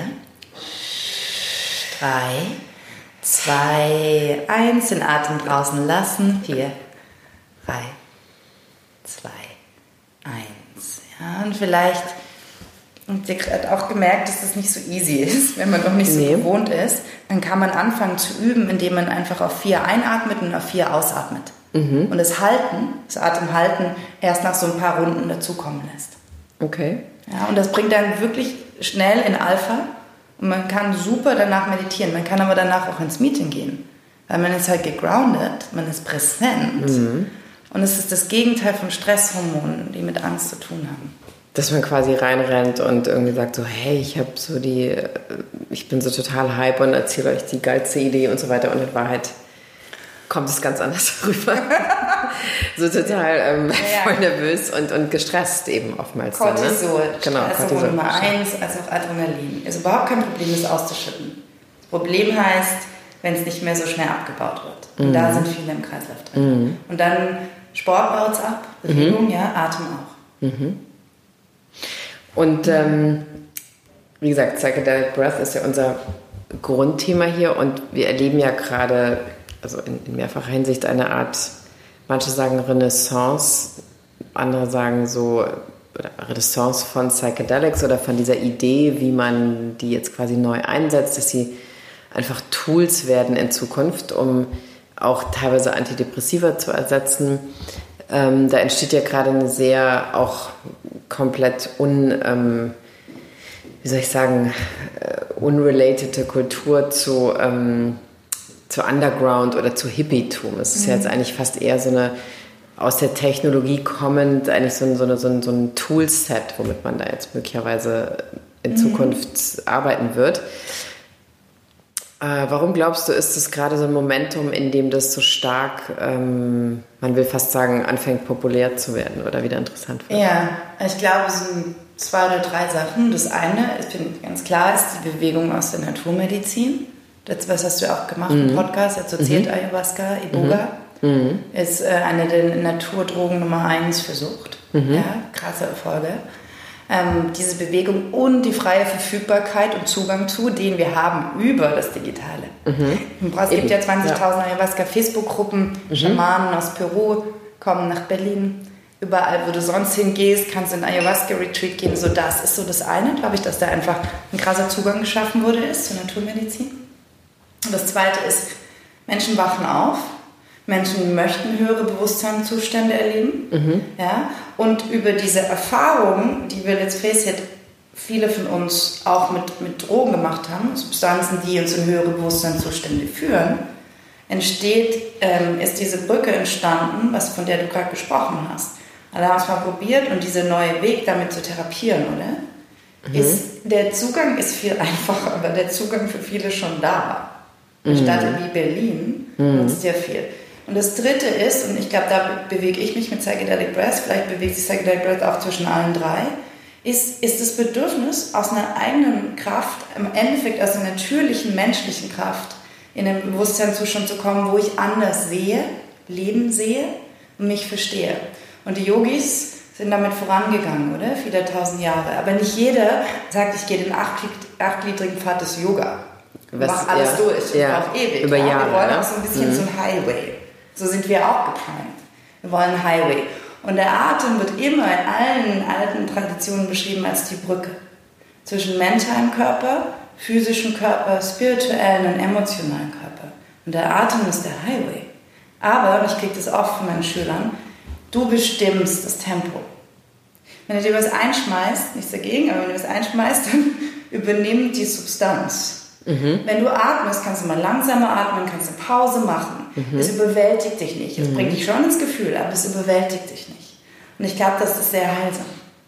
drei, zwei, eins, den Atem draußen lassen, vier, drei, zwei, eins. Ja, und vielleicht Und sie hat auch gemerkt, dass das nicht so easy ist, wenn man noch nicht so nee. gewohnt ist. Dann kann man anfangen zu üben, indem man einfach auf vier einatmet und auf vier ausatmet. Mhm. Und das Halten, das Atemhalten, erst nach so ein paar Runden dazukommen lässt. Okay. Ja, und das bringt dann wirklich schnell in Alpha. Und man kann super danach meditieren. Man kann aber danach auch ins Meeting gehen. Weil man ist halt gegroundet, man ist präsent. Mhm. Und es ist das Gegenteil von Stresshormonen, die mit Angst zu tun haben. Dass man quasi reinrennt und irgendwie sagt so, hey, ich habe so die, ich bin so total hype und erzähle euch die geilste Idee und so weiter. Und in Wahrheit kommt es ganz anders rüber. So total ähm, ja, ja. voll nervös und, und gestresst eben oftmals. Cortisol, dann, ne? Genau, Cortisol Nummer eins, als auch Adrenalin. Ist überhaupt kein Problem, das auszuschütten. Das Problem heißt, wenn es nicht mehr so schnell abgebaut wird. Und mhm. da sind viele im Kreislauf drin. Mhm. Und dann Sport baut es ab, Bewegung, mhm. ja, Atem auch. Mhm. Und ähm, wie gesagt, Psychedelic Breath ist ja unser Grundthema hier und wir erleben ja gerade, also in, in mehrfacher Hinsicht, eine Art, manche sagen Renaissance, andere sagen so, oder Renaissance von Psychedelics oder von dieser Idee, wie man die jetzt quasi neu einsetzt, dass sie einfach Tools werden in Zukunft, um auch teilweise Antidepressiva zu ersetzen. Ähm, da entsteht ja gerade eine sehr auch komplett un, ähm, wie soll ich sagen, äh, unrelatede Kultur zu, ähm, zu Underground oder zu Hippietum. Es ist mhm. ja jetzt eigentlich fast eher so eine aus der Technologie kommend, eigentlich so ein, so eine, so ein, so ein Toolset, womit man da jetzt möglicherweise in mhm. Zukunft arbeiten wird. Äh, warum glaubst du, ist es gerade so ein Momentum, in dem das so stark, ähm, man will fast sagen, anfängt populär zu werden oder wieder interessant wird? Ja, ich glaube, es sind zwei oder drei Sachen. Das eine, ich bin ganz klar, ist die Bewegung aus der Naturmedizin. Das, was hast du auch gemacht mhm. im Podcast, assoziiert mhm. Ayahuasca, Iboga. Mhm. Ist äh, eine der Naturdrogen Nummer eins für Sucht. Mhm. Ja, krasse Erfolge. Ähm, diese Bewegung und die freie Verfügbarkeit und Zugang zu, den wir haben über das Digitale. Mhm. Es gibt ja zwanzigtausend ja. Ayahuasca-Facebook-Gruppen, mhm. Schamanen aus Peru kommen nach Berlin. Überall, wo du sonst hingehst, kannst du in Ayahuasca-Retreat gehen. So, das ist so das eine, glaube ich, dass da einfach ein krasser Zugang geschaffen wurde ist zur Naturmedizin. Und das zweite ist, Menschen wachen auf. Menschen möchten höhere Bewusstseinszustände erleben. Mhm. Ja? Und über diese Erfahrungen, die wir, let's face it, viele von uns auch mit, mit Drogen gemacht haben, Substanzen, die uns in höhere Bewusstseinszustände führen, entsteht, ähm, ist diese Brücke entstanden, was, von der du gerade gesprochen hast. Alle haben es mal probiert und dieser neue Weg, damit zu therapieren, oder? Mhm. Ist, der Zugang ist viel einfacher, aber der Zugang für viele schon da. Eine mhm. Stadt wie Berlin mhm. nutzt ja viel. Und das Dritte ist, und ich glaube, da bewege ich mich mit Psychedelic Breath, vielleicht bewegt sich Psychedelic Breath auch zwischen allen drei, ist, ist das Bedürfnis, aus einer eigenen Kraft, im Endeffekt aus einer natürlichen menschlichen Kraft, in einen Bewusstseinszustand zu kommen, wo ich anders sehe, Leben sehe und mich verstehe. Und die Yogis sind damit vorangegangen, oder? Viele tausend Jahre. Aber nicht jeder sagt, ich gehe den achtgliedrigen Pfad des Yoga. Was, mach alles ja, durch und ja, auch ewig. Über ja? Jahre, Wir wollen ne? auch so ein bisschen mhm. so ein Highway. So sind wir auch geprimed. Wir wollen einen Highway. Und der Atem wird immer in allen alten Traditionen beschrieben als die Brücke zwischen mentalem Körper, physischem Körper, spirituellen und emotionalen Körper. Und der Atem ist der Highway. Aber, und ich kriege das oft von meinen Schülern, du bestimmst das Tempo. Wenn du dir was einschmeißt, nichts dagegen, aber wenn du was einschmeißt, dann übernimmt die Substanz. Mhm. Wenn du atmest, kannst du mal langsamer atmen, kannst eine Pause machen. Mhm. Es überwältigt dich nicht. Es mhm. bringt dich schon ins Gefühl, aber es überwältigt dich nicht. Und ich glaube, das ist sehr heilsam.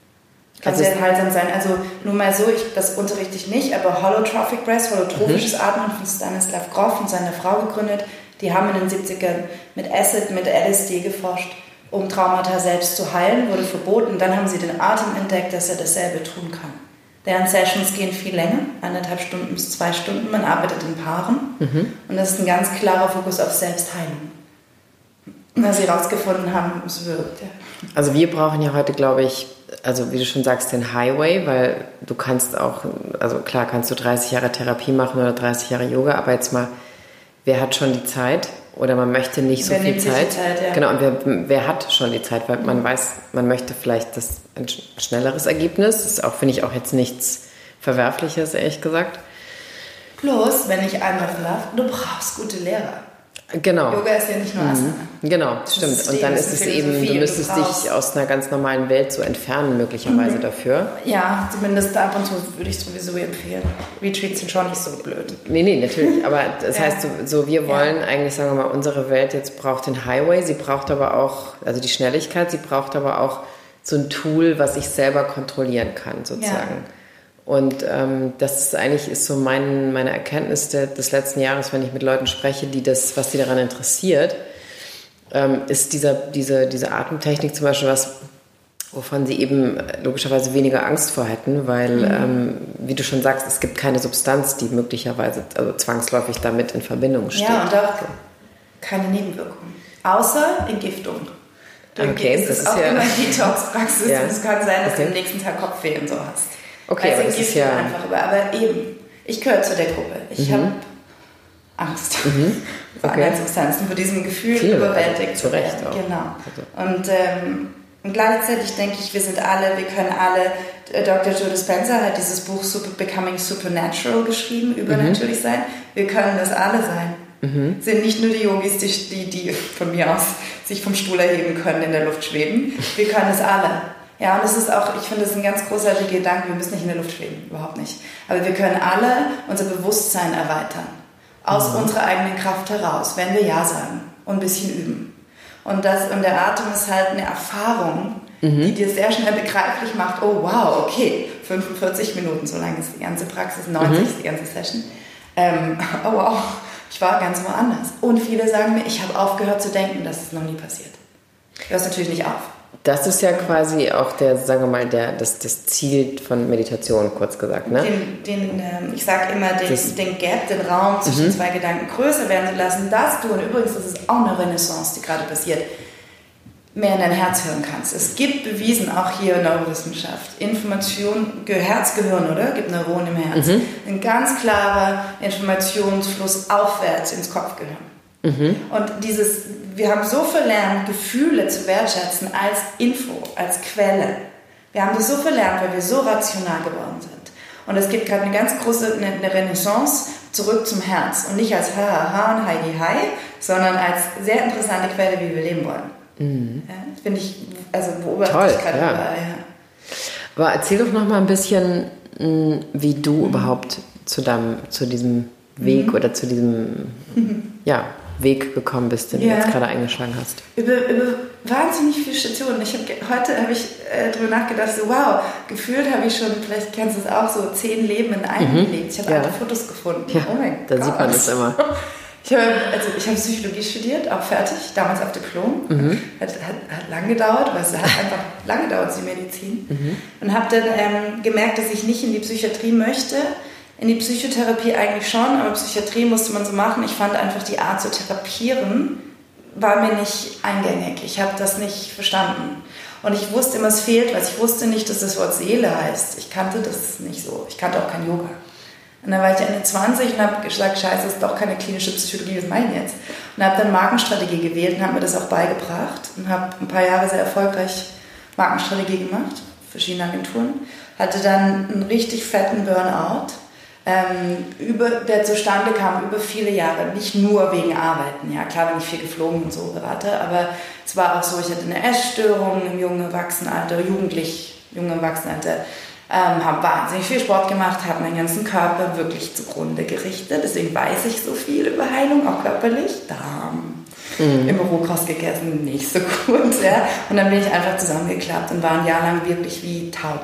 Kann also sehr heilsam sein. Also nur mal so, ich, das unterrichte ich nicht, aber Holotrophic Breath, holotrophisches mhm. Atmen von Stanislav Grof und seiner Frau gegründet. Die haben in den siebzigern mit Acid, mit L S D geforscht, um Traumata selbst zu heilen, wurde verboten. Dann haben sie den Atem entdeckt, dass er dasselbe tun kann. Deren Sessions gehen viel länger, eineinhalb Stunden bis zwei Stunden. Man arbeitet in Paaren. Mhm. Und das ist ein ganz klarer Fokus auf Selbstheilung. Weil sie herausgefunden haben, es wirkt. Ja. Also wir brauchen ja heute, glaube ich, also wie du schon sagst, den Highway, weil du kannst auch, also klar kannst du dreißig Jahre Therapie machen oder dreißig Jahre Yoga, aber jetzt mal, wer hat schon die Zeit oder man möchte nicht so wer viel Zeit. Zeit ja. Genau, und wer, wer hat schon die Zeit, weil man weiß, man möchte vielleicht das ein schnelleres Ergebnis. Das ist auch, finde ich, auch jetzt nichts Verwerfliches, ehrlich gesagt. Bloß, wenn ich einwerfen darf, du brauchst gute Lehrer. Genau. Yoga ist ja nicht nur Asana. Genau, das stimmt. System, und dann ist ist es Philosophie, eben, du müsstest du dich aus einer ganz normalen Welt so entfernen, möglicherweise mhm. dafür. Ja, zumindest ab und zu würde ich sowieso empfehlen. Retreats sind schon nicht so blöd. Nee, nee, natürlich. Aber das ja. heißt, so, so wir wollen ja. eigentlich, sagen wir mal, unsere Welt jetzt braucht den Highway, sie braucht aber auch, also die Schnelligkeit, sie braucht aber auch so ein Tool, was ich selber kontrollieren kann, sozusagen. Ja. Und ähm, das ist eigentlich ist so mein, meine Erkenntnis de, des letzten Jahres, wenn ich mit Leuten spreche, die das, was sie daran interessiert, ähm, ist dieser, diese, diese Atemtechnik zum Beispiel was, wovon sie eben logischerweise weniger Angst vor hätten, weil, mhm. ähm, wie du schon sagst, es gibt keine Substanz, die möglicherweise also zwangsläufig damit in Verbindung steht. Ja, und auch keine Nebenwirkungen, außer Entgiftung. Okay, das, das ist auch ja immer Detox-Praxis. Ja. Es kann sein, dass okay. du am nächsten Tag Kopfweh und so hast. Okay, also aber das ist ja... einfach über. Aber eben, ich gehöre zu der Gruppe. Ich mhm. habe Angst mhm. vor okay. anderen Substanzen, vor diesem Gefühl, Viele, überwältigt zu Recht auch. Genau. Also. Und, ähm, und gleichzeitig denke ich, wir sind alle, wir können alle, Doktor Joe Dispenza hat dieses Buch Super, Becoming Supernatural geschrieben, übernatürlich mhm. sein. Wir können das alle sein. Mhm. Sind nicht nur die Yogis, die, die, die von mir aus sich vom Stuhl erheben können, in der Luft schweben. Wir können es alle. Ja, und das ist auch, ich finde, das ist ein ganz großartiger Gedanke, wir müssen nicht in der Luft schweben, überhaupt nicht. Aber wir können alle unser Bewusstsein erweitern, aus mhm. unserer eigenen Kraft heraus, wenn wir Ja sagen und ein bisschen üben. Und, das, und der Atem ist halt eine Erfahrung, mhm. die dir sehr schnell begreiflich macht, oh wow, okay, fünfundvierzig Minuten, so lange ist die ganze Praxis, neunzig mhm. ist die ganze Session. Ähm, oh wow, ich war ganz woanders. Und viele sagen mir, ich habe aufgehört zu denken, das ist noch nie passiert. Du hörst natürlich nicht auf. Das ist ja quasi auch der, sagen wir mal, der, das, das Ziel von Meditation, kurz gesagt, ne? Den, den, ähm, ich sage immer, den, den Gap, den Raum zwischen mhm. zwei Gedanken größer werden zu lassen, dass du, und übrigens, das ist auch eine Renaissance, die gerade passiert, mehr in dein Herz hören kannst. Es gibt bewiesen, auch hier in Neurowissenschaft, Information, Herz, Gehirn, oder? Gibt Neuronen im Herz. Mhm. Ein ganz klarer Informationsfluss aufwärts ins Kopfgehirn. Mhm. Und dieses, wir haben so verlernt, Gefühle zu wertschätzen als Info, als Quelle. Wir haben das so verlernt, weil wir so rational geworden sind. Und es gibt gerade eine ganz große eine, eine Renaissance zurück zum Herz. Und nicht als Ha-Ha-Ha und Heidi-Hi, sondern als sehr interessante Quelle, wie wir leben wollen. Mhm. Ja, finde ich, also beobachte Toll, ich gerade ja. überall. Ja. Aber erzähl doch noch mal ein bisschen, wie du mhm. überhaupt zu, deinem, zu diesem Weg mhm. oder zu diesem, mhm. ja, Weg gekommen bist, den ja. du jetzt gerade eingeschlagen hast. Über, über wahnsinnig viele Stationen. Ich hab, heute habe ich äh, darüber nachgedacht, so wow, gefühlt habe ich schon, vielleicht kennst du es auch, so zehn Leben in einem mhm. gelebt. Ich habe ja. alte Fotos gefunden. Ja, oh mein da Gott. sieht man das immer. Ich habe also ich hab Psychologie studiert, auch fertig, damals auf Diplom. Mhm. Hat, hat, hat lang gedauert, weil es hat einfach lang gedauert, die Medizin. Mhm. Und habe dann ähm, gemerkt, dass ich nicht in die Psychiatrie möchte. In die Psychotherapie eigentlich schon, aber Psychiatrie musste man so machen. Ich fand einfach die Art zu therapieren war mir nicht eingängig. Ich habe das nicht verstanden. Und ich wusste immer, es fehlt was. Ich wusste nicht, dass das Wort Seele heißt. Ich kannte das nicht so. Ich kannte auch kein Yoga. Und dann war ich Ende zwanzig und habe gesagt, scheiße, das ist doch keine klinische Psychologie, was meine ich jetzt? Und habe dann Markenstrategie gewählt und habe mir das auch beigebracht. Und habe ein paar Jahre sehr erfolgreich Markenstrategie gemacht, verschiedene Agenturen. Hatte dann einen richtig fetten Burnout. Ähm, über, der zustande kam über viele Jahre, nicht nur wegen Arbeiten. Ja, klar bin ich viel geflogen und so, Berater, aber es war auch so, ich hatte eine Essstörung im jungen Erwachsenenalter, jugendlich, jungen Erwachsenenalter, ähm, habe wahnsinnig viel Sport gemacht, habe meinen ganzen Körper wirklich zugrunde gerichtet, deswegen weiß ich so viel über Heilung, auch körperlich. Darm, mhm. im Rohkost gegessen, nicht so gut. Ja. Und dann bin ich einfach zusammengeklappt und war ein Jahr lang wirklich wie taub.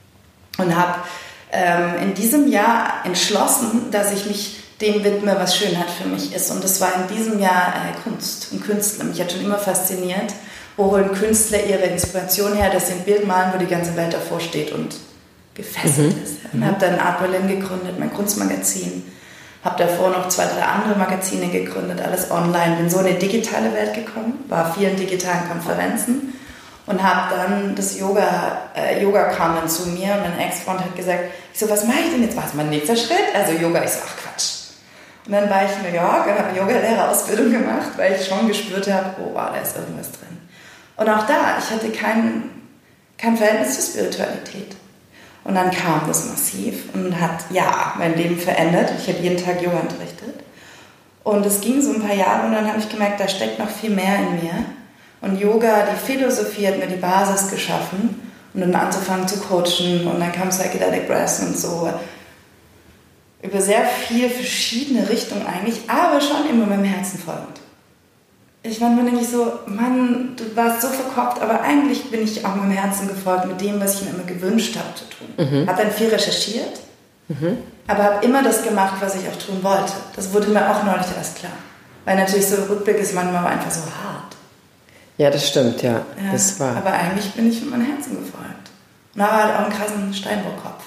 Und habe ähm, in diesem Jahr entschlossen, dass ich mich dem widme, was Schönheit für mich ist. Und das war in diesem Jahr äh, Kunst und Künstler. Mich hat schon immer fasziniert, wo holen Künstler ihre Inspiration her, dass sie ein Bild malen, wo die ganze Welt davor steht und gefesselt mhm. ist. Und habe dann Art Berlin gegründet, mein Kunstmagazin. Habe davor noch zwei, drei andere Magazine gegründet, alles online. Bin so in eine digitale Welt gekommen, war vielen digitalen Konferenzen und habe dann das Yoga, äh, Yoga kam dann zu mir und mein Ex-Freund hat gesagt, ich so, was mache ich denn jetzt? Was ist mein nächster Schritt? Also Yoga, ich so, ach Quatsch. Und dann war ich in New York und habe eine Yogalehrerausbildung gemacht, weil ich schon gespürt habe, oh wow, da ist irgendwas drin. Und auch da, ich hatte kein, kein Verhältnis zur Spiritualität. Und dann kam das massiv und hat, ja, mein Leben verändert. Ich habe jeden Tag Yoga unterrichtet. Und es ging so ein paar Jahre und dann habe ich gemerkt, da steckt noch viel mehr in mir. Und Yoga, die Philosophie hat mir die Basis geschaffen. Und dann anzufangen zu coachen und dann kam Psychedelic Breath und so. Über sehr viele verschiedene Richtungen eigentlich, aber schon immer meinem Herzen folgend. Ich war mir nämlich so, Mann, du warst so verkopft, aber eigentlich bin ich auch meinem Herzen gefolgt mit dem, was ich mir immer gewünscht habe zu tun. Mhm. Habe dann viel recherchiert, mhm. aber habe immer das gemacht, was ich auch tun wollte. Das wurde mir auch neulich erst klar. Weil natürlich so Rückblick ist manchmal einfach so hart. Ja, das stimmt, ja. ja das war. Aber eigentlich bin ich mit meinem Herzen gefolgt. Und habe halt auch einen krassen Steinbock-Kopf.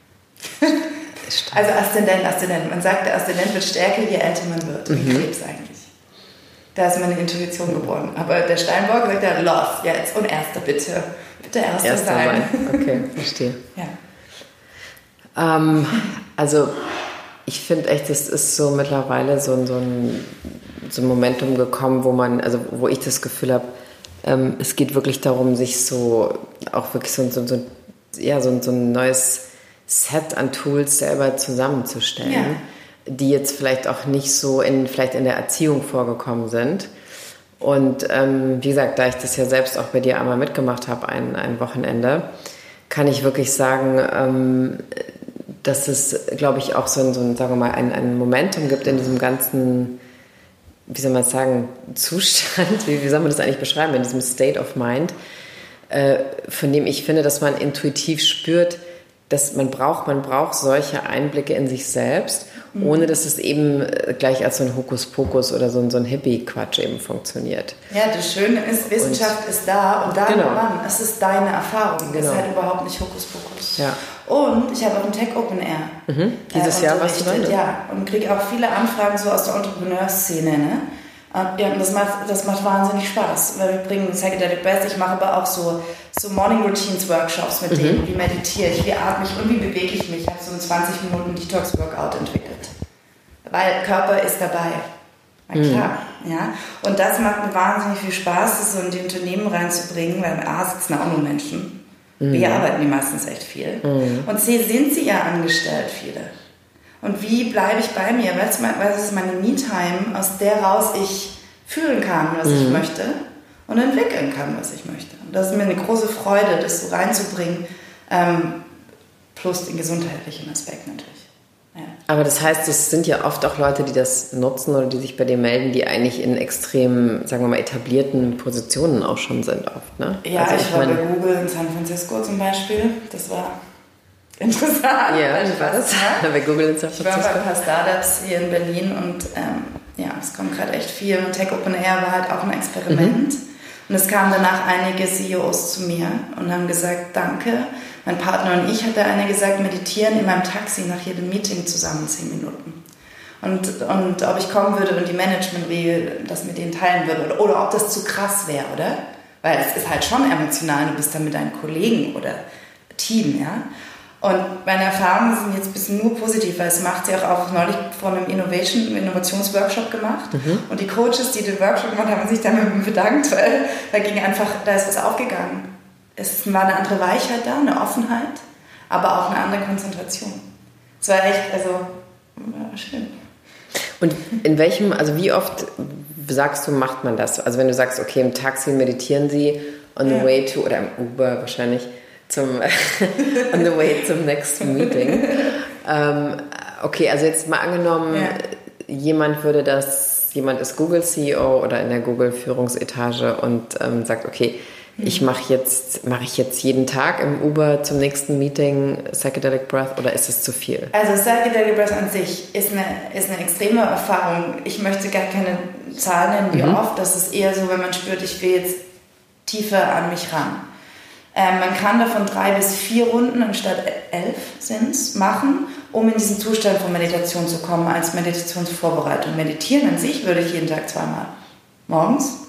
Also Aszendent, Aszendent. Man sagt, der Aszendent wird stärker, je älter man wird. Wie mhm. Krebs eigentlich. Da ist meine Intuition geboren. Aber der Steinbock sagt ja, los, jetzt. Und Erster, bitte. Bitte Erster, Erster sein. sein. Okay, verstehe. ja. ähm, also, ich finde echt, es ist so mittlerweile so, so, ein, so ein Momentum gekommen, wo man, also wo ich das Gefühl habe, ähm, es geht wirklich darum, sich so, auch wirklich so, so, so, ja, so, so ein neues Set an Tools selber zusammenzustellen, ja. die jetzt vielleicht auch nicht so in, vielleicht in der Erziehung vorgekommen sind. Und ähm, wie gesagt, da ich das ja selbst auch bei dir einmal mitgemacht habe, ein, ein Wochenende, kann ich wirklich sagen, ähm, dass es, glaube ich, auch so ein, so ein, sagen wir mal, ein, ein Momentum gibt in diesem ganzen, wie soll man sagen, Zustand, wie, wie soll man das eigentlich beschreiben, in diesem State of Mind, äh, von dem ich finde, dass man intuitiv spürt, dass man braucht, man braucht solche Einblicke in sich selbst, ohne dass es eben gleich als so ein Hokuspokus oder so ein, so ein Hippie-Quatsch eben funktioniert. Ja, das Schöne ist, Wissenschaft und, ist da und da, genau. Mann, es ist deine Erfahrung, genau. Es ist halt überhaupt nicht Hokuspokus. Ja. Und ich habe auch ein Tech Open Air. Mhm. Dieses äh, Jahr warst du dann? Ne? Ja, und kriege auch viele Anfragen so aus der Entrepreneurszene, ne? Und ja, das macht, das macht wahnsinnig Spaß, weil wir bringen Psychedelic Breath, ich mache aber auch so, so Morning Routines Workshops mit mhm. denen, wie meditiere ich, wie atme ich und wie bewege ich mich. Ich habe so einen zwanzig Minuten Detox Workout entwickelt, weil Körper ist dabei, na klar, mhm. ja. Und das macht mir wahnsinnig viel Spaß, das so in die Unternehmen reinzubringen, weil A sitzen auch nur Menschen, mhm. wir arbeiten die meistens echt viel mhm. und C sind sie ja angestellt, viele. Und wie bleibe ich bei mir? Weil es ist meine Me-Time, aus der raus ich fühlen kann, was mhm. ich möchte und entwickeln kann, was ich möchte. Und das ist mir eine große Freude, das so reinzubringen, ähm, plus den gesundheitlichen Aspekt natürlich. Ja. Aber das heißt, es sind ja oft auch Leute, die das nutzen oder die sich bei dir melden, die eigentlich in extrem, sagen wir mal, etablierten Positionen auch schon sind oft, ne? Ja, also ich, ich war mein, bei Google in San Francisco zum Beispiel. Das war interessant. Ja, ich war das. Bei Google in San Francisco. Ich war bei ein paar Startups hier in Berlin und ähm, ja, es kommt gerade echt viel. Und Tech Open Air war halt auch ein Experiment. Mhm. Und es kamen danach einige C E Os zu mir und haben gesagt, danke. Mein Partner und ich, hat der eine gesagt, meditieren in meinem Taxi nach jedem Meeting zusammen zehn Minuten. Und, und ob ich kommen würde und die Management-Regel das mit denen teilen würde oder, oder ob das zu krass wäre, oder? Weil es ist halt schon emotional, du bist dann mit deinen Kollegen oder Team, ja. Und meine Erfahrungen sind jetzt ein bisschen nur positiv, weil es macht sie auch, auch neulich von einem Innovation, Innovationsworkshop gemacht. Mhm. Und die Coaches, die den Workshop gemacht haben, haben sich damit bedankt, weil da ging einfach, da ist was aufgegangen. Es war eine andere Weichheit da, eine Offenheit, aber auch eine andere Konzentration. Es war echt, also, war schön. Und in welchem, also wie oft sagst du, macht man das? Also wenn du sagst, okay, im Taxi meditieren sie, on the ja. way to, oder im Uber wahrscheinlich, zum on the way zum next meeting. ähm, okay, also jetzt mal angenommen, ja. jemand würde das, jemand ist Google C E O oder in der Google Führungsetage und ähm, sagt, okay, mhm. ich mache jetzt, mache ich jetzt jeden Tag im Uber zum nächsten Meeting Psychedelic Breath oder ist es zu viel? Also Psychedelic Breath an sich ist eine, ist eine extreme Erfahrung. Ich möchte gar keine Zahlen nennen, wie mhm. oft. Das ist eher so, wenn man spürt, ich will jetzt tiefer an mich ran. Ähm, man kann davon drei bis vier Runden anstatt elf sind's machen, um in diesen Zustand von Meditation zu kommen, als Meditationsvorbereitung. Meditieren an sich würde ich jeden Tag zweimal. Morgens,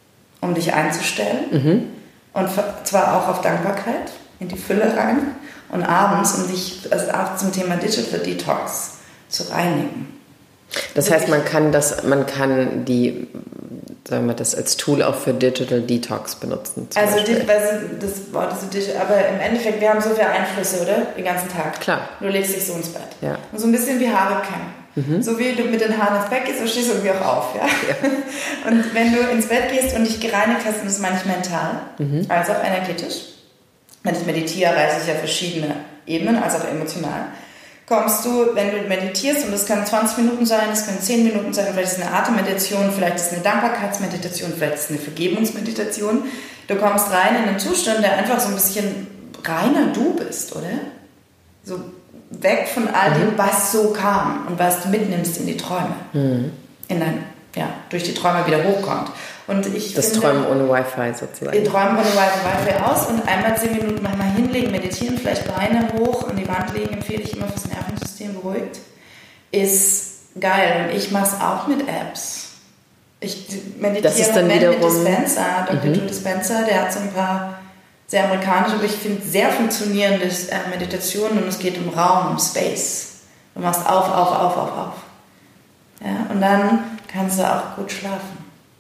um dich einzustellen. Mhm. Und zwar auch auf Dankbarkeit, in die Fülle rein. Und abends, um dich also auch zum Thema Digital Detox zu reinigen. Das heißt, man kann das, man kann die, sagen wir das als Tool auch für Digital Detox benutzen. Also die, das Wort ist so digital, aber im Endeffekt, wir haben so viele Einflüsse, oder? Den ganzen Tag. Klar. Du legst dich so ins Bett. Ja. Und so ein bisschen wie Haare kämmen. Mhm. So wie du mit den Haaren ins Bett gehst, so stehst du irgendwie auch auf. Ja? Ja. Und wenn du ins Bett gehst und dich gereinigt hast, und das meine ich mental, mhm. als auch energetisch, wenn ich meditiere, erreiche ich ja verschiedene Ebenen, als auch emotional, kommst du, wenn du meditierst, und das kann zwanzig Minuten sein, das können zehn Minuten sein, vielleicht ist es eine Atemmeditation, vielleicht ist es eine Dankbarkeitsmeditation, vielleicht ist es eine Vergebungsmeditation, du kommst rein in einen Zustand, der einfach so ein bisschen reiner du bist, oder? So weg von all dem, was so kam und was du mitnimmst in die Träume. Mhm. In dein, ja, durch die Träume wieder hochkommt. Und ich das finde, Träumen ohne Wi-Fi sozusagen. Wir träumen ohne Wi-Fi aus und einmal zehn Minuten nochmal hinlegen, meditieren, vielleicht Beine hoch an die Wand legen, empfehle ich immer, fürs Nervensystem beruhigt. Ist geil. Und ich mache es auch mit Apps. Ich meditiere im Moment mit Dispenza, Doktor Mhm. Joe Dispenza, der hat so ein paar sehr amerikanische, aber ich finde sehr funktionierende Meditationen, und es geht um Raum, um Space. Du machst auf, auf, auf, auf, auf. Ja, und dann kannst du auch gut schlafen.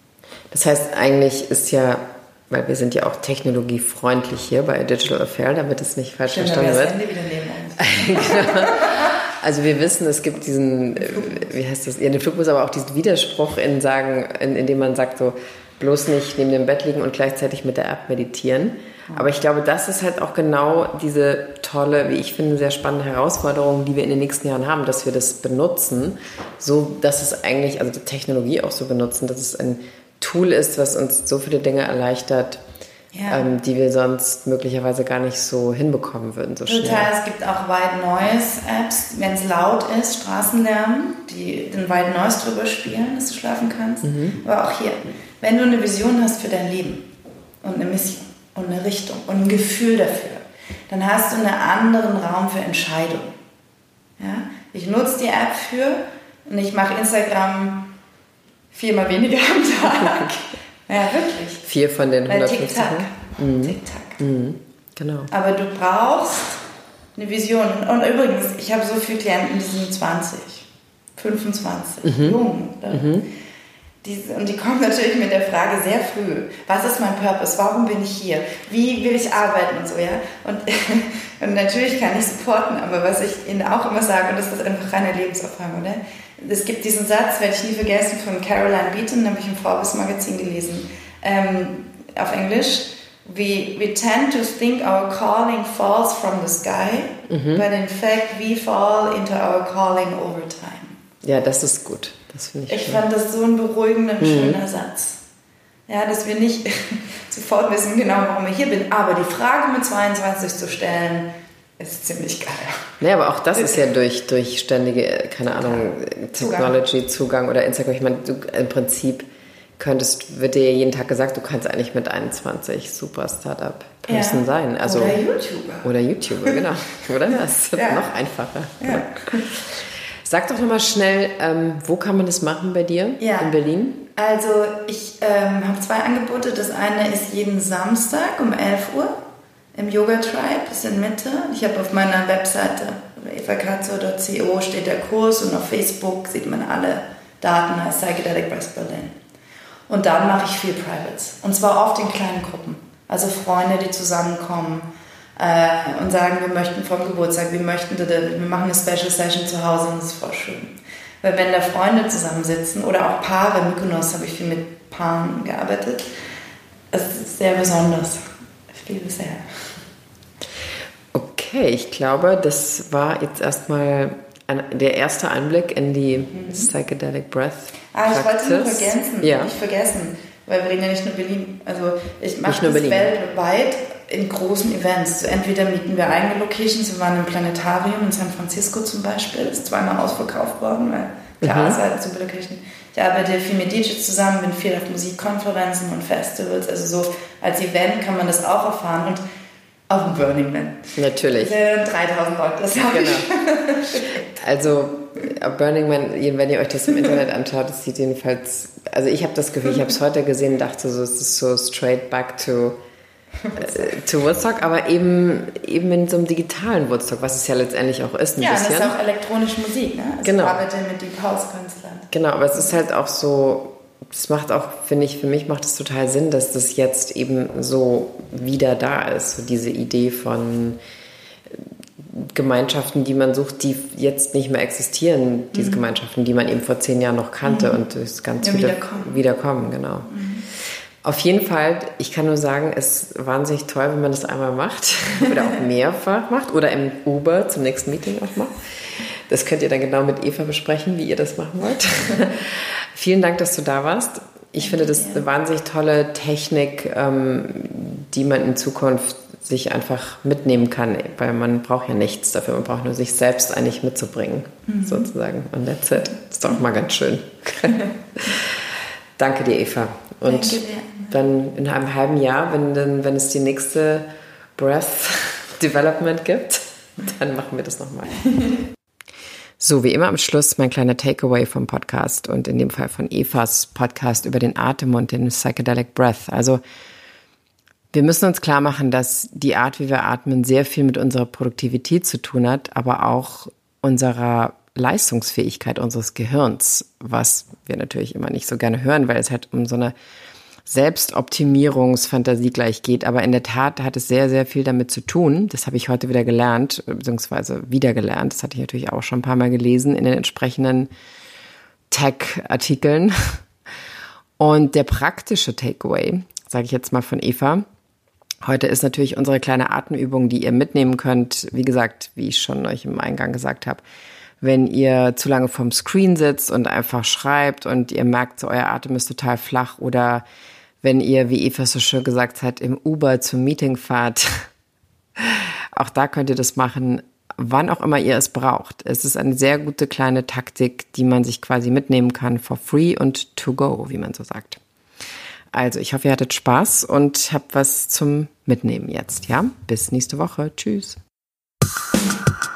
Das heißt, eigentlich ist ja, weil wir sind ja auch technologiefreundlich hier bei Digital Affair, damit es nicht falsch Schön, verstanden wird. Handy wieder neben uns. Genau. Also wir wissen, es gibt diesen, wie heißt das, ja, den Flugbus, aber auch diesen Widerspruch in sagen, in, in dem man sagt so, bloß nicht neben dem Bett liegen und gleichzeitig mit der App meditieren. Aber ich glaube, das ist halt auch genau diese tolle, wie ich finde, sehr spannende Herausforderung, die wir in den nächsten Jahren haben, dass wir das benutzen, so dass es eigentlich, also die Technologie auch so benutzen, dass es ein Tool ist, was uns so viele Dinge erleichtert, ja. ähm, die wir sonst möglicherweise gar nicht so hinbekommen würden, so schnell. Total, es gibt auch White Noise Apps, wenn es laut ist, Straßenlärm, die den White Noise drüber spielen, dass du schlafen kannst. Mhm. Aber auch hier, wenn du eine Vision hast für dein Leben und eine Mission und eine Richtung und ein Gefühl dafür, dann hast du einen anderen Raum für Entscheidungen. Ja? Ich nutze die App für und ich mache Instagram viermal weniger am Tag. Ja, wirklich. Vier von den hundertfünfzig. Tick-Tack. Mhm. Tick-Tack. Mhm. Genau. Aber du brauchst eine Vision. Und übrigens, ich habe so viele Klienten, die sind zwanzig, fünfundzwanzig, mhm. jung. Mhm. Die, und die kommen natürlich mit der Frage sehr früh, was ist mein Purpose, warum bin ich hier, wie will ich arbeiten und so, ja. Und, und natürlich kann ich supporten, aber was ich ihnen auch immer sage, und das ist einfach reine Lebenserfahrung, oder? Es gibt diesen Satz, werde ich nie vergessen, von Caroline Beaton, den habe ich im Forbes Magazin gelesen, ähm, auf Englisch. We, we tend to think our calling falls from the sky, mhm. but in fact we fall into our calling over time. Ja, das ist gut. Das finde ich Ich schön. fand das so ein beruhigender, mhm. schöner Satz. Ja, dass wir nicht sofort wissen genau, warum ich hier bin, aber die Frage mit zweiundzwanzig zu stellen, ist ziemlich geil. Ja, aber auch das ist ja durch, durch ständige, keine Ahnung, Technology, Zugang oder Instagram. Ich meine, du im Prinzip könntest, wird dir jeden Tag gesagt, du kannst eigentlich mit einundzwanzig super Startup-Person ja. sein. Also, oder YouTuber. Oder YouTuber, genau. Oder das ist ja. noch einfacher. Ja. Sag doch nochmal schnell, ähm, wo kann man das machen bei dir ja. in Berlin? Also ich ähm, habe zwei Angebote. Das eine ist jeden Samstag um elf Uhr im Yoga Tribe, das ist in Mitte. Ich habe auf meiner Webseite eva katzow punkt co steht der Kurs und auf Facebook sieht man alle Daten als Psychedelic Breath Berlin. Und dann mache ich viel Privates. Und zwar oft in kleinen Gruppen. Also Freunde, die zusammenkommen äh, und sagen, wir möchten vom Geburtstag, wir möchten, wir machen eine Special Session zu Hause und das ist voll schön. Weil wenn da Freunde zusammensitzen oder auch Paare, in Mykonos habe ich viel mit Paaren gearbeitet, es ist sehr besonders. Ich liebe es sehr. Okay, ich glaube, das war jetzt erstmal ein, der erste Einblick in die mhm. Psychedelic Breath Ah, ich Praxis. wollte nur vergessen, ja. nicht vergessen, weil wir reden ja nicht nur Berlin. Also ich mache das Berlin. weltweit in großen Events. So entweder mieten wir eigene Locations, wir waren im Planetarium in San Francisco zum Beispiel, ist zweimal ausverkauft worden, weil klar, es mhm. ist halt super Location. Ich arbeite viel mit D Js zusammen, bin viel auf Musikkonferenzen und Festivals, also so als Event kann man das auch erfahren und auf dem Burning Man. Natürlich. dreitausend Leute, das habe genau. ich. Also Burning Man, wenn ihr euch das im Internet anschaut, das sieht jedenfalls, also ich habe das Gefühl, ich habe es heute gesehen und dachte so, es ist so straight back to äh, zu Woodstock, aber eben, eben in so einem digitalen Woodstock, was es ja letztendlich auch ist, ein ja, bisschen. Ja, das ist auch elektronische Musik, ne? Also genau. Ich arbeite mit Deep House-Künstlern. Genau, aber es ist halt auch so, das macht auch, finde ich, für mich macht es total Sinn, dass das jetzt eben so wieder da ist, so diese Idee von Gemeinschaften, die man sucht, die jetzt nicht mehr existieren, diese mhm. Gemeinschaften, die man eben vor zehn Jahren noch kannte mhm. und es ganz ja, wieder wiederkommen. wiederkommen, genau. Mhm. Auf jeden Fall, ich kann nur sagen, es ist wahnsinnig toll, wenn man das einmal macht oder auch mehrfach macht oder im Uber zum nächsten Meeting auch macht. Das könnt ihr dann genau mit Eva besprechen, wie ihr das machen wollt. Vielen Dank, dass du da warst. Ich finde das eine wahnsinnig tolle Technik, die man in Zukunft sich einfach mitnehmen kann, weil man braucht ja nichts dafür, man braucht nur sich selbst eigentlich mitzubringen, mhm. sozusagen. Und that's it. Ist doch mal ganz schön. Danke dir, Eva. Und Danke dir. Dann in einem halben Jahr, wenn, dann, wenn es die nächste Breath Development gibt, dann machen wir das nochmal. So, wie immer am Schluss mein kleiner Takeaway vom Podcast und in dem Fall von Evas Podcast über den Atem und den Psychedelic Breath. Also wir müssen uns klar machen, dass die Art, wie wir atmen, sehr viel mit unserer Produktivität zu tun hat, aber auch unserer Leistungsfähigkeit unseres Gehirns, was wir natürlich immer nicht so gerne hören, weil es halt um so eine Selbstoptimierungsfantasie gleich geht. Aber in der Tat hat es sehr, sehr viel damit zu tun. Das habe ich heute wieder gelernt, beziehungsweise wieder gelernt. Das hatte ich natürlich auch schon ein paar Mal gelesen in den entsprechenden Tech-Artikeln. Und der praktische Takeaway, sage ich jetzt mal von Eva, heute ist natürlich unsere kleine Atemübung, die ihr mitnehmen könnt. Wie gesagt, wie ich schon euch im Eingang gesagt habe, wenn ihr zu lange vorm Screen sitzt und einfach schreibt und ihr merkt, so euer Atem ist total flach, oder wenn ihr, wie Eva so schön gesagt hat, im Uber zum Meeting fahrt, auch da könnt ihr das machen, wann auch immer ihr es braucht. Es ist eine sehr gute kleine Taktik, die man sich quasi mitnehmen kann for free und to go, wie man so sagt. Also ich hoffe, ihr hattet Spaß und habt was zum Mitnehmen jetzt. Ja, bis nächste Woche. Tschüss.